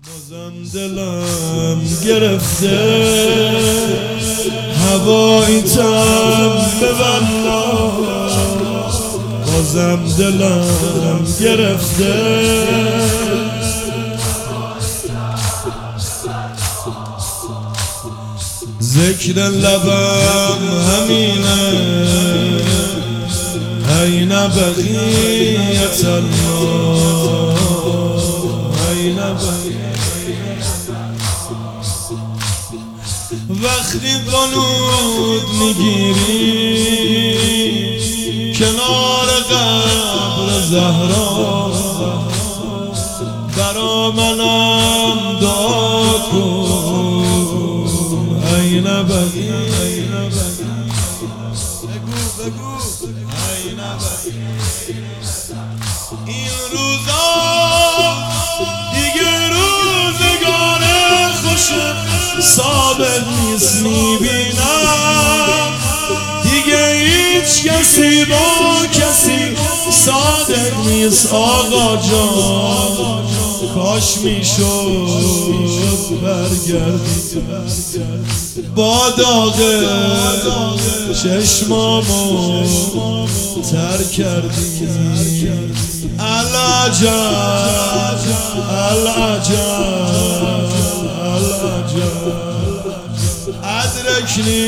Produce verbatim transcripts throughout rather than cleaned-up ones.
بازم دلم گرفته هوایی تم ببلا، بازم دلم گرفته ذکر لبم همینه این بقیت الله، این وقتی قنوت میگیری کنار قبر زهرا، برا منم دعا کن این بقی، بگو بگو این بقی. این روزا دیگه روزگار خوشه ثابت نیست، میبینم دیگه هیچ کسی با کسی صادق نیست. آقا جان کاش میشد برگردی با داغ چشمامو تر کردی. العجب العجب العجب ادرکنی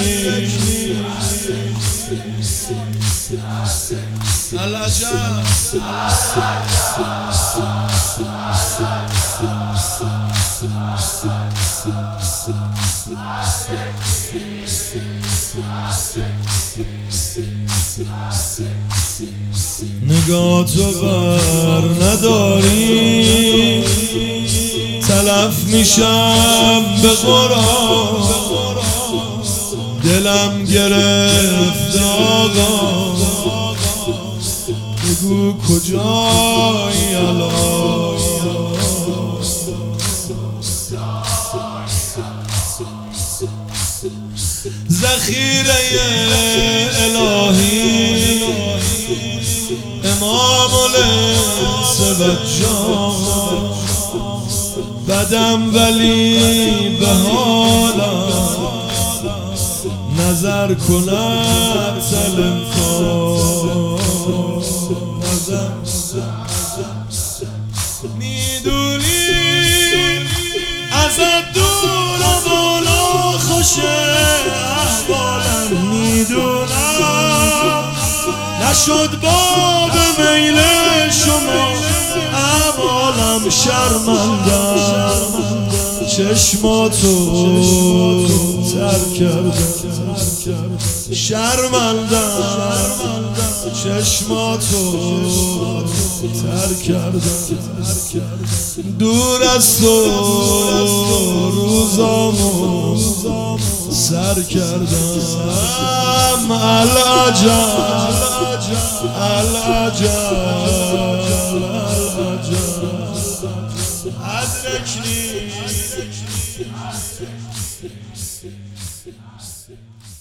العجب. نگاه تو بر نداری تلف میشم به قرآن، دلم گرفت آقا بگو کجایی الان. ذخیره الهی امام الانس و جان، بدم ولی به حالم نظر کند سلمکان. میدونی ازت دور و بالا خوشه احوالم، میدونم نشد باب میل شما اعمالم، شرمندم چشماتو تر کردم، شرمندم چشماتو تر کردم. دور از تو روزامو سر کردم. العجب العجب العجب ادرکنی.